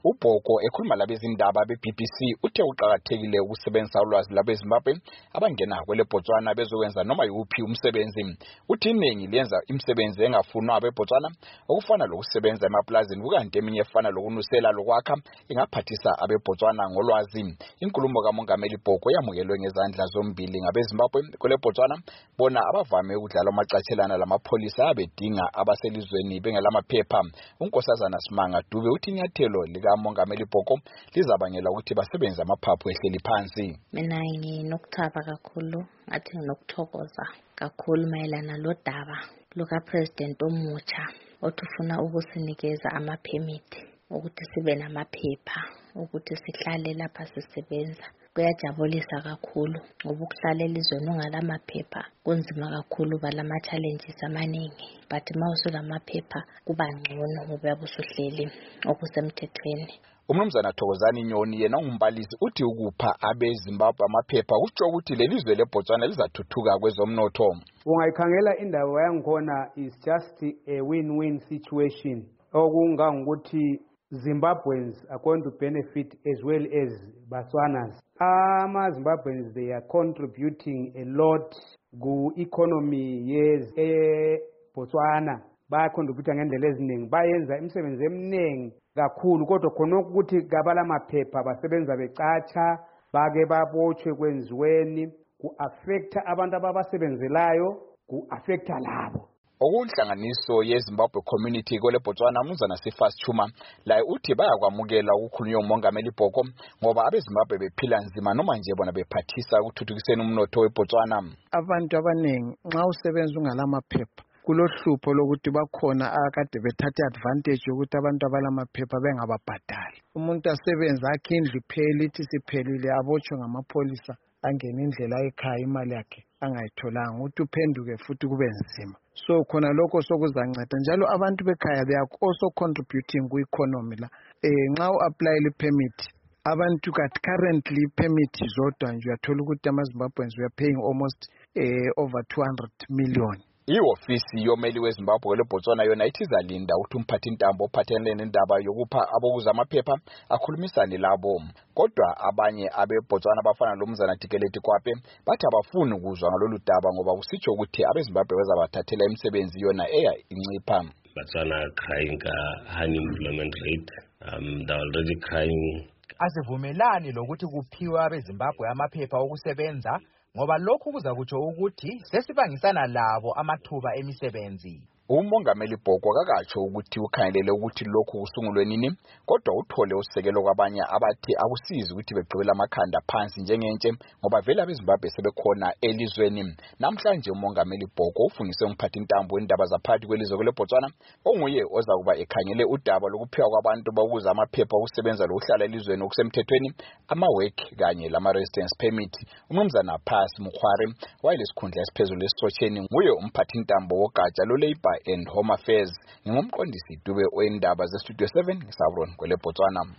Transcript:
uBhoko ekhuluma labezindaba beBBC uthe uqhakathekile ukusebenzisa ulwazi labeZimbabwe abangena kwele Botswana bezokwenza noma yuphi umsebenzi. Uthi iningi liyenza imisebenzi engafunwa abeBotswana okufana lokusebenza emaplazini kukanti eminye efana lokunusela lokwakha ingaphathisa abeBotswana ngolwazi. Inkulumo kaMongameli Bhoko yamukelwe ngezandla zombili ngabeZimbabwe kwele Botswana bona abavame ukudlala amacathelana lamapholisa abedinga abaselizweni bengelamaphepha. uNkosazana Simanga Dube uthi inyathelo likaMongameli Bhoko lizabangela ukuthi basebenze amaphaphu ehleli phansi. Mina nginokuthaba kakhulu ngathi nginokuthokoza kakhulu mayelana lodaba lukaPresident omutsha othi ufuna ukusinikeza amaphemithi ukuthi sibe namaphepha ukuthi sihlale lapha sisebenza. Kuyajabulisa kakhulu ngoba ukuhlala elizweni ungalamaphepha kunzima kakhulu balama challenges amaningi, but mawusulamaphepha kuba ngcono ngoba usuhleli okusemthethweni. Umnumzana Thokozani Nyoni yena ungumbalisi uthi ukupha abeZimbabwe amaphepha kutsho ukuthi lelizwe leBotswana lizathuthuka kwezomnotho. Ungayikhangela indawo yangikhona is just a win-win situation. Okungangokuthi Zimbabweans are going to benefit as well as Botswanas. Zimbabweans, they are contributing a lot to economy Botswana. Bayacontributa ngendlela eziningi, bayenza imisebenzi eminingi kakhulu kodwa khona ukuthi gabala amaphepha basebenza becatsha bake babotshwe kwenziweni ku-affecta abantu ababasebenzelayo ku-affecta labo. Okunhlanganiso yeZimbabwe Community kwele Botswana umnumzana Sifas Chuma la uthi bayakwamukela ukukhulunywa uMongameli Bhoko ngoba abeZimbabwe bephila nzima noma nje bona bephathisa ukuthuthukiseni umnotho weBotswana. Abantu abaningi nxa usebenza ungalamaphepha kulohlupho lokuthi bakhona akade bethatha advantage yokuthi abantu abalamaphepha bengababhadali. Umuntu asebenza akhe indlu ipheli ithi siphelile abotshwe ngamapholisa angena indlela ekhaya imali yakhe angayitholanga uthi uphenduke futhi kube nzima. So khona lokho sokuzanceda njalo abantu bekhaya they are also contributing ku economy la. Nxa u-apply permit abantu currently permit zodwa nje uyathola ukuthi amaZimbabweans we are paying almost over 200 million. Iofisi yomeli weZimbabwe leBotswana yona ithi izalinda ukuthi umphathintambo ophathelene nendaba yokupha abokuza amaphepha akhulumisane labo. Kodwa abanye abeBotswana abafana lomzana Tikeleti Kwape bathi abafuni ukuzwa ngalolu daba ngoba kusitsho ukuthi abeZimbabwe bazabathathela imisebenzi yona eya incipha. Botswana crying unemployment rate. They're already crying. Asivumelani lokuthi kuphiwe abeZimbabwe amaphepha okusebenza ngoba lokhu kuza kutsho ukuthi sesibangisana labo amathuba emisebenzi. uMongameli Bhoko akakatsho ukuthi ukhangelele ukuthi lokhu kusungulwe nini kodwa uthole usekelo kwabanye abathi akusizi ukuthi begqibela amakhanda phansi njengentshe ngoba vele abeZimbabwe sebekhona elizweni. Namhlanje uMongameli Bhoko ufungise umphathintambo wendaba zaphakathi kwelizwe leBotswana onguye ozakuba ekhangele udaba lokuphiwa kwabantu bokuza amaphepha okusebenza lokuhlala elizweni okusemthethweni ama-work kanye lama-residence permit. Umnumzana Phas Mukhware wayelesikhundla esiphezulu esitshotsheni nguye umphathintambo wogatsha lo-Labour and Home Affairs. Ngingumqondisi Dube wendaba zeStudio 7 ngisabroni kwele Botswana.